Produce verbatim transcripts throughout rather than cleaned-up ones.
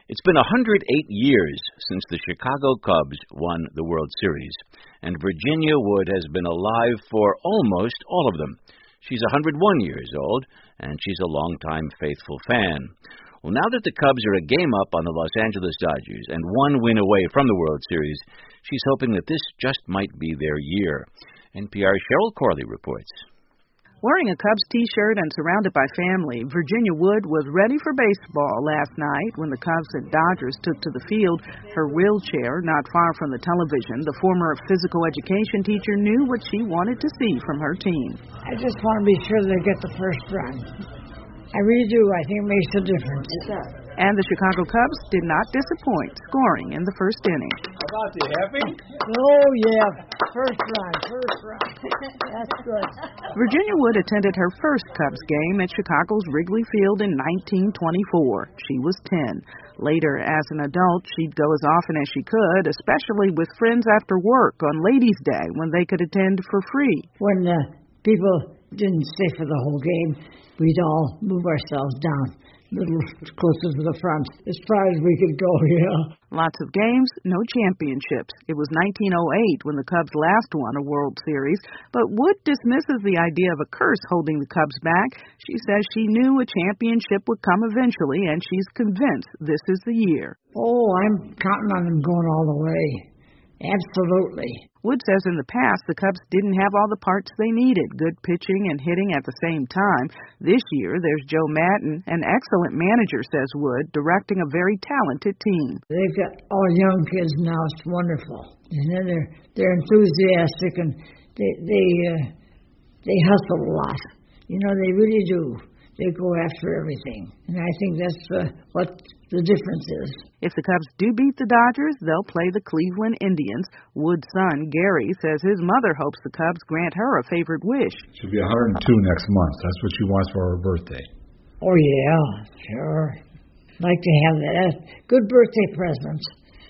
It's been one hundred eight years since the Chicago Cubs won the World Series, and Virginia Wood has been alive for almost all of them. She's one hundred one years old, and she's a longtime faithful fan. Well, now that the Cubs are a game up on the Los Angeles Dodgers and one win away from the World Series, she's hoping that this just might be their year. N P R's Cheryl Corley reports. Wearing a Cubs t-shirt and surrounded by family, Virginia Wood was ready for baseball last night when the Cubs and Dodgers took to the field. Her wheelchair not far from the television, the former physical education teacher knew what she wanted to see from her team. I just want to be sure they get the first run. I really do. I think it makes a difference. And the Chicago Cubs did not disappoint, scoring in the first inning. How about you, happy? Oh, yeah. First run, first run. That's good. Virginia Wood attended her first Cubs game at Chicago's Wrigley Field in nineteen twenty-four. She was ten. Later, as an adult, she'd go as often as she could, especially with friends after work on Ladies' Day when they could attend for free. When uh, people didn't stay for the whole game, we'd all move ourselves down a little closer to the front, as far as we could go, yeah. Lots of games, no championships. It was nineteen oh eight when the Cubs last won a World Series, but Wood dismisses the idea of a curse holding the Cubs back. She says she knew a championship would come eventually, and she's convinced this is the year. Oh, I'm counting on them going all the way. Absolutely. Wood says in the past the Cubs didn't have all the parts they needed, good pitching and hitting at the same time. This year there's Joe Maddon, an excellent manager, says Wood, directing a very talented team. They've got all young kids now. It's wonderful. And then they're, they're enthusiastic and they they uh, they hustle a lot. You know, they really do. They go after everything. And I think that's uh, what the difference is. If the Cubs do beat the Dodgers, they'll play the Cleveland Indians. Wood's son, Gary, says his mother hopes the Cubs grant her a favorite wish. She'll be one hundred two next month. That's what she wants for her birthday. Oh, yeah, sure. Like to have that. Good birthday presents.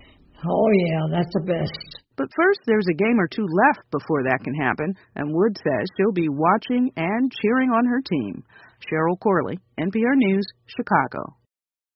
Oh, yeah, that's the best. But first, there's a game or two left before that can happen, and Wood says she'll be watching and cheering on her team. Cheryl Corley, N P R News, Chicago.